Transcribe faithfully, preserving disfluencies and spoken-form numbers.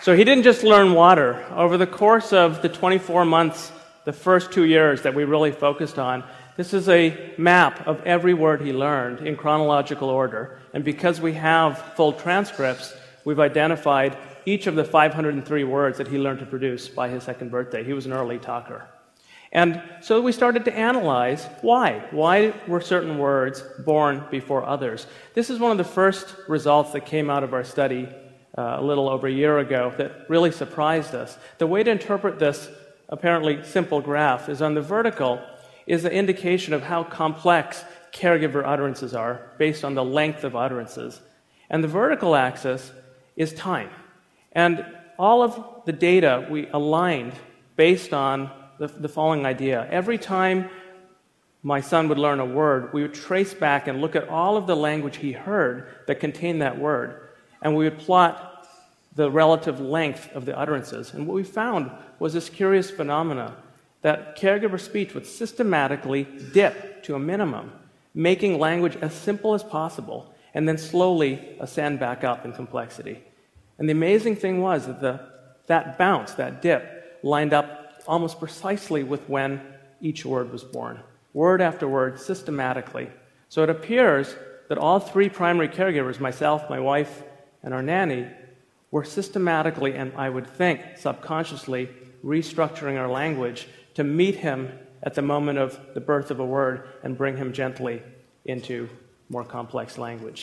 So he didn't just learn water. Over the course of the twenty-four months, the first two years that we really focused on, this is a map of every word he learned in chronological order. And because we have full transcripts, we've identified each of the five hundred three words that he learned to produce by his second birthday. He was an early talker. And so we started to analyze why. Why were certain words born before others? This is one of the first results that came out of our study uh, a little over a year ago that really surprised us. The way to interpret this apparently simple graph is on the vertical is the indication of how complex caregiver utterances are based on the length of utterances. And the vertical axis is time. And all of the data we aligned based on the, the following idea. Every time my son would learn a word, we would trace back and look at all of the language he heard that contained that word. And we would plot the relative length of the utterances. And what we found was this curious phenomena that caregiver speech would systematically dip to a minimum, making language as simple as possible, and then slowly ascend back up in complexity. And the amazing thing was that the, that bounce, that dip, lined up almost precisely with when each word was born, word after word, systematically. So it appears that all three primary caregivers, myself, my wife, and our nanny, were systematically, and I would think subconsciously, restructuring our language to meet him at the moment of the birth of a word and bring him gently into more complex language.